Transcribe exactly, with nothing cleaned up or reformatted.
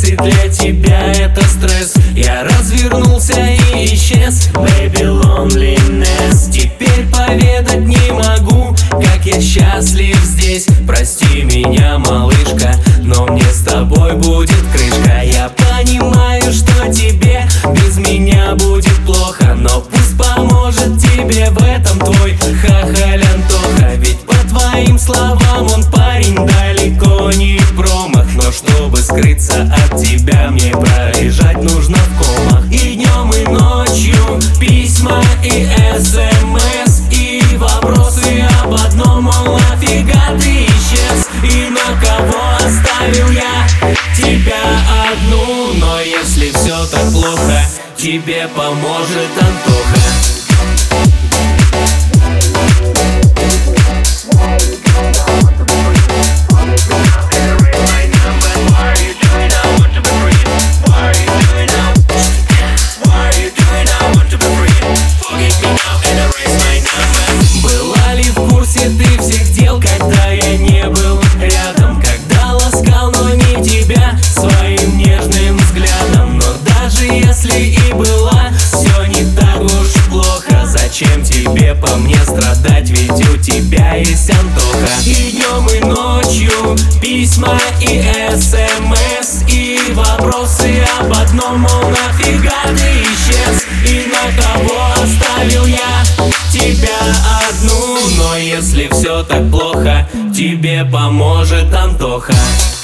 если для тебя это стресс. Я развернулся и исчез. Baby loneliness. Теперь поведать не могу, как я счастлив здесь. Прости меня, малышка, но мне с тобой будет крышка. Я понимаю, что тебе без меня будет плохо, но пусть поможет тебе в этом твой хахаль Антоха. Ведь по твоим словам он парень далеко не промах. Но чтобы скрыться от тебя, мне пролежать нужно в комах. И днем, и ночью письма и смс, и вопросы об одном, мол, нафига ты исчез, и на кого оставил я тебя одну. Но если все так плохо, тебе поможет Антоха. Была ли в курсе ты всех дел, когда я не был рядом? Когда ласкал, но не тебя своим нежным взглядом. Но даже если и была, все не так уж плохо. Зачем тебе по мне страдать, ведь у тебя есть Антоха. И днем, и ночью письма и смс, и вопросы об одном, мол, нафига ты исчез, и на кого оставил я тебя одну. Но если все так плохо, тебе поможет Антоха.